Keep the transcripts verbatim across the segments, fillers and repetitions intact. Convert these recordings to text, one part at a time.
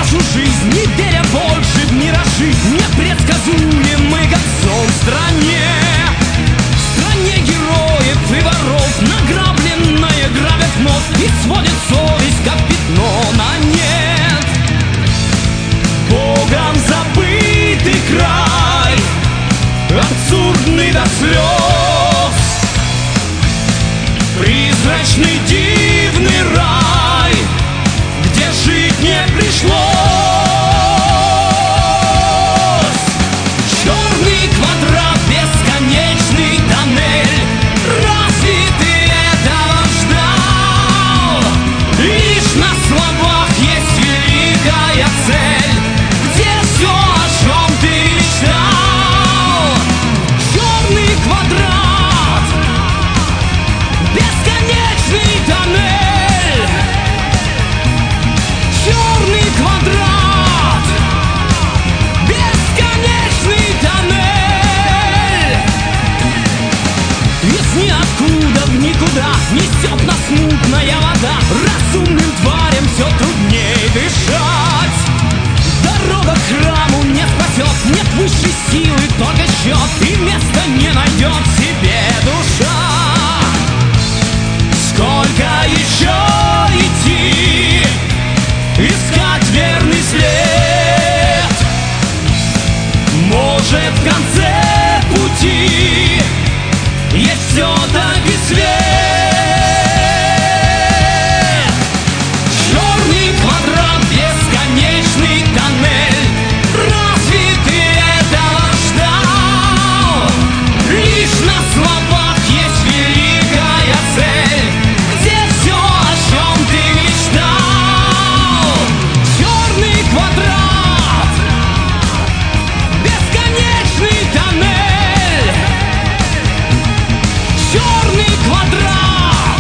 нашу жизнь, не веря больше в миражи, непредсказуемый как сон в стране. В стране героев и воров, награбленное грабят вновь и сводит совесть, как пятно на нет. Богом забытый край, абсурдный до слез, призрачный дивный рай, где жить не пришлось. Черный квадрат, бесконечный тоннель, разве ты этого ждал? Лишь на словах есть великая цель, где все, о чем ты мечтал. Черный квадрат, бесконечный тоннель. Черный квадрат, бесконечный тоннель. Из ниоткуда в никуда несет нас мутная вода. Разумным тварям все труднее дышать. Дорога к храму не спасет, нет высшей силы, только счет, и места не найдет себе душа. Сколько еще идти, искать верный след? Может, в конце пути есть все-таки свет? Черный квадрат, бесконечный тоннель, разве ты этого ждал? Лишь на словах есть великая цель, где все, о чем ты мечтал. Черный квадрат, бесконечный тоннель. Черный квадрат,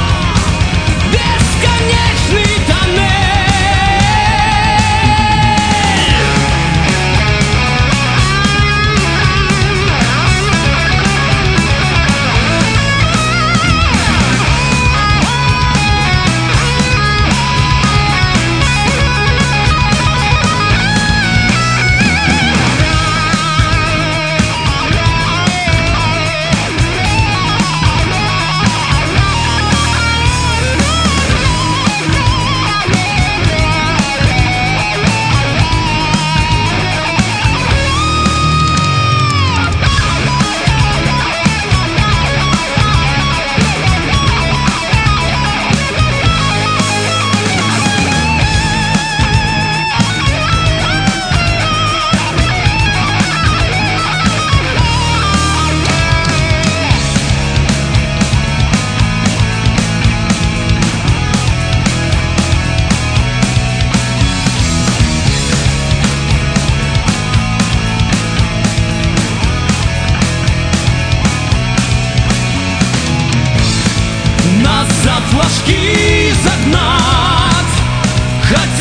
бесконечный тоннель. Нас за флажки загнать